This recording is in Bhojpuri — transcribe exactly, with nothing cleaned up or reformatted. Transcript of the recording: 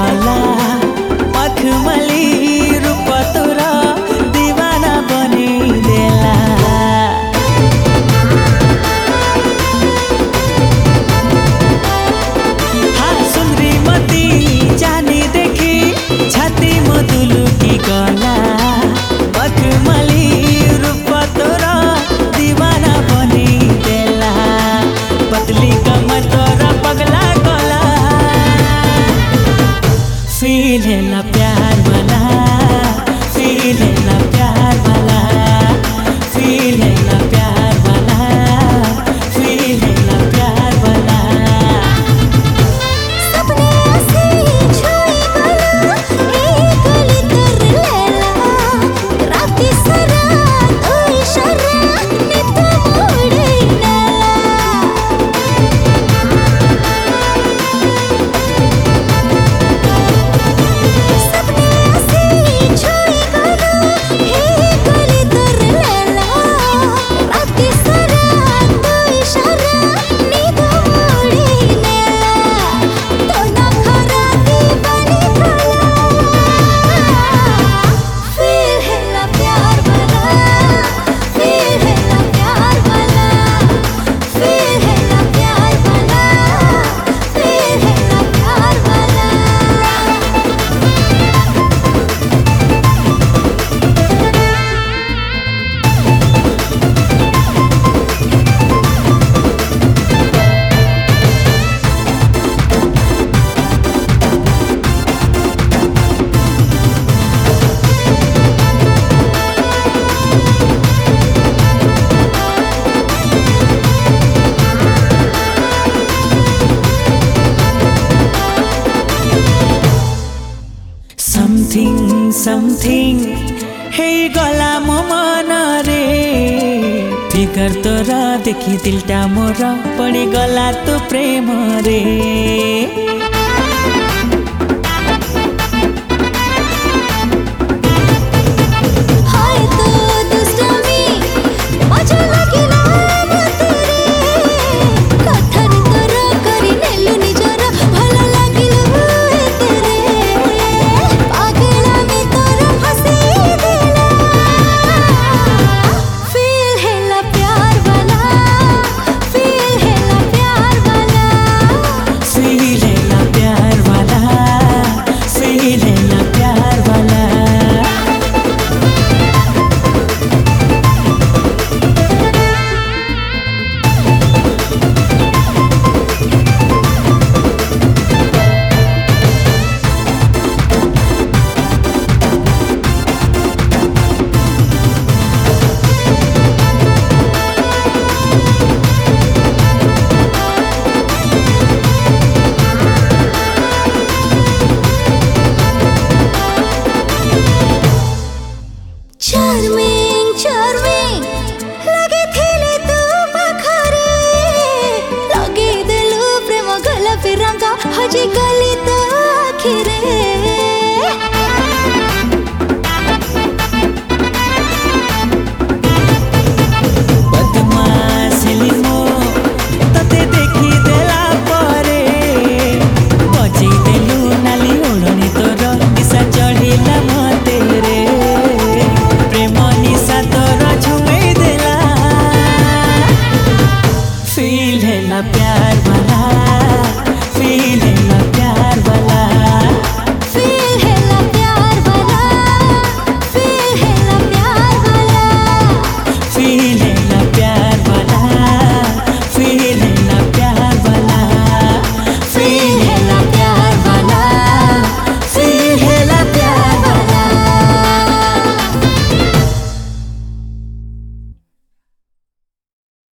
गला मखमली रूप तोरा दीवाना बनी देला। हाँ सुंदरी मती जानी देखी छाती मधुलू की गला मखमली रूप तोरा दीवाना बनी देला। पतली कमर तोरा पगला गला फील है ना प्यार वाला फील है ना प्यार वाला फील है ना प्यार वाला फील है ना प्यार वाला। सपने ऐसे छुई गला एक गली कर लेला राती सरा तो इशारा नित मोड़े सपने ऐसे छुई गला एक गली कर लेला राती सरा तो इशारा नित मोड़े तो ना खरा दीवानी भला फील है ना प्यार वाला फील है ना प्यार वाला फील है ना प्यार वाला फील है ना प्यार वाला। समथिङ समथिङ हे गला म मन रे फिकर तोरा देखि दिलटा मोर पड़ी गला तो प्रेम रे।